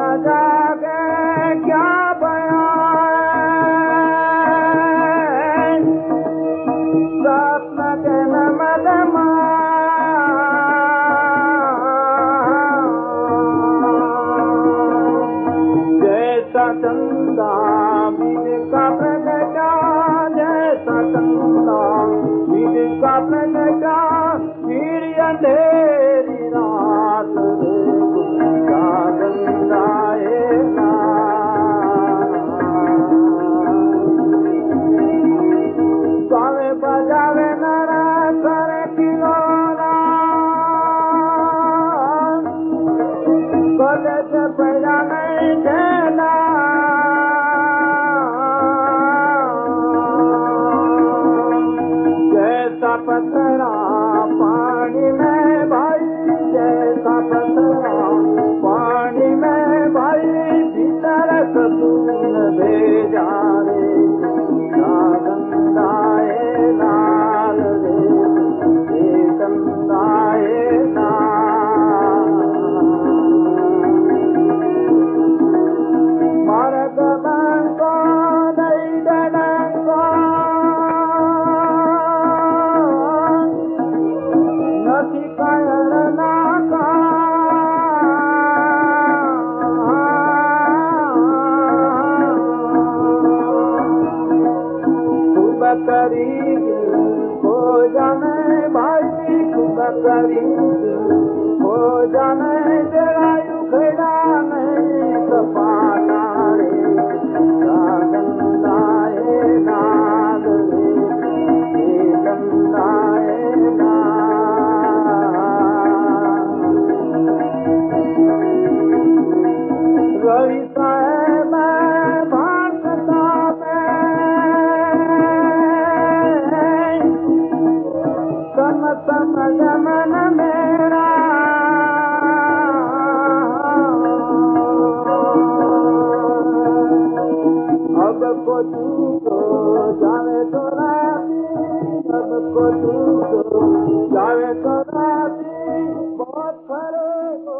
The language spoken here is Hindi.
बजा के क्या बयान स्वप्न के नमदमा जैसा चंदा बीज का प्रगटा जैसा चंदा बीज का प्रगटा फिर अंधेरी रात स्वामी बजावे नारा करे किलोरा कॉलेज पैदा नहीं देना जैसा पत्थरा पानी में भाई जैसा पत्थरा पानी में भाई भीतर कपून भेजा रे गंगाए लाल रे गंगाए मार्ग बंको नहीं डंको नथी कायल नाका करी हो जाने भाई खूब करी हो जाने जरा उखड़ा नहीं कपाना रे गंगाए नाग रे गंगाए नाग रवि साहेब भाषता समन मेरा अब को तू तो जावे तो राती अब को तू तो जावे तो राती बहुत फर्क